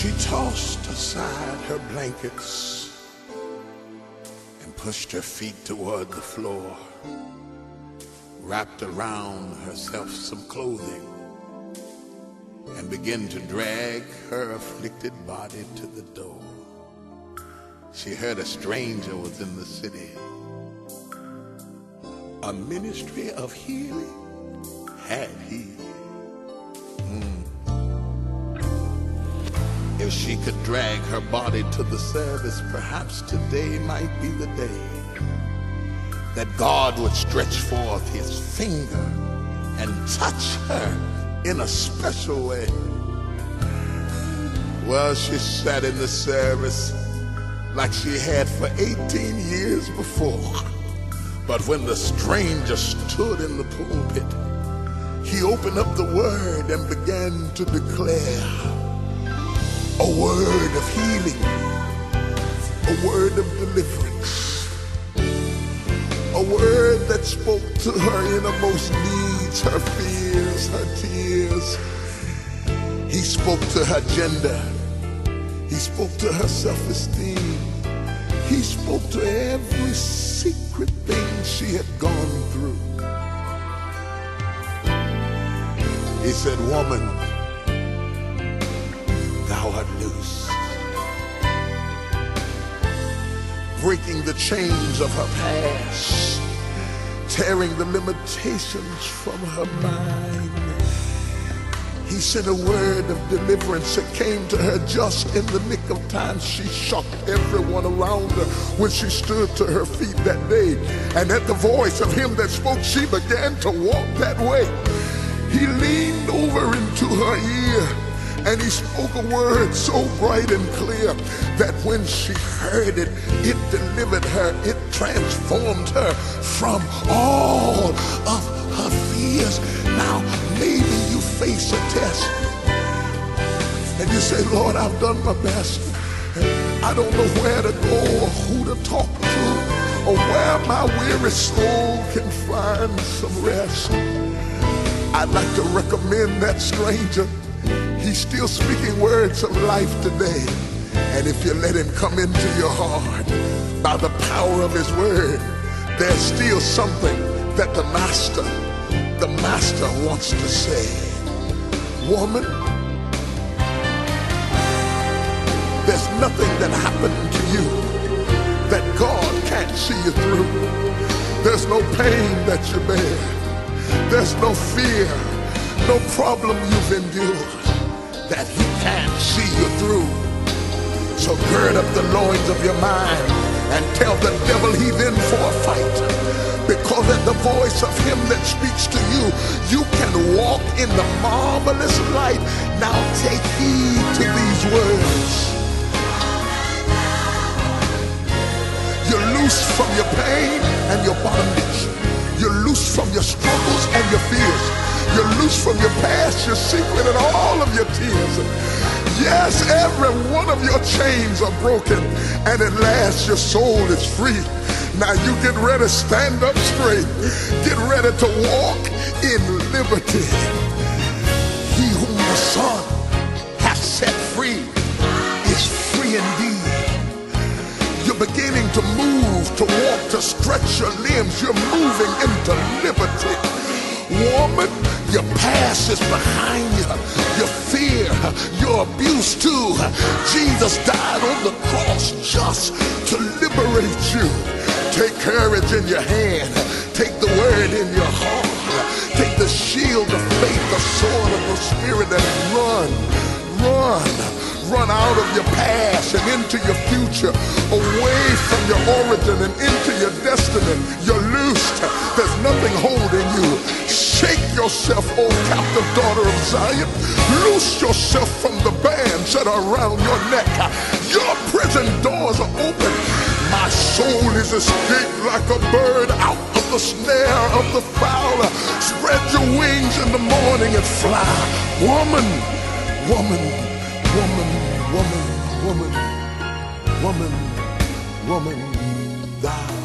She tossed aside her blankets and pushed her feet toward the floor, wrapped around herself some clothing, and began to drag her afflicted body to the door. She heard a stranger was in the city. A ministry of healing had he. If she could drag her body to the service, perhaps today might be the day that God would stretch forth his finger and touch her in a special way. Well, she sat in the service like she had for 18 years before. But when the stranger stood in the pulpit, he opened up the word and began to declare a word of healing, a word of deliverance, a word that spoke to her innermost needs, her fears, her tears. He spoke to her gender. He spoke to her self-esteem. He spoke to every secret thing she had gone through. He said, "Woman, thou art loose." Breaking the chains of her past, tearing the limitations from her mind. He sent a word of deliverance that came to her just in the nick of time. She shocked everyone around her when she stood to her feet that day. And at the voice of him that spoke, she began to walk that way. He leaned over into her ear and he spoke a word so bright and clear that when she heard it, it delivered her. It transformed her from all of her fears. Now, maybe you face a test and you say, "Lord, I've done my best. I don't know where to go or who to talk to or where my weary soul can find some rest." I'd like to recommend that stranger. He's still speaking words of life today. And if you let him come into your heart by the power of his word, there's still something that the master wants to say. Woman, there's nothing that happened to you that God can't see you through. There's no pain that you bear. There's no fear, no problem you've endured that he can't see you through. So gird up the loins of your mind and tell the devil he's in for a fight. Because at the voice of him that speaks to you, you can walk in the marvelous light. Now take heed to these words. You're loose from your pain and your bondage. You're loose from your struggles and your fears. You're loose from your past, your secret, and all of your tears. Yes, every one of your chains are broken, and at last your soul is free. Now you get ready to stand up straight. Get ready to walk in liberty. He whom the Son hath set free is free indeed. You're beginning to move, to walk, to stretch your limbs. You're moving into liberty. Woman, your past is behind you. Your fear, your abuse too. Jesus died on the cross just to liberate you. Take courage in your hand. Take the word in your heart. Take the shield of faith, the sword of the Spirit, and run out of your past and into your future, away from your origin and into your destiny. You're loosed. There's nothing holding you. Shake yourself, O captive daughter of Zion. Loose yourself from the bands that are around your neck. Your prison doors are open. My soul is escaped like a bird out of the snare of the fowler. Spread your wings in the morning and fly. Woman, woman, woman, woman, woman, woman, woman, thou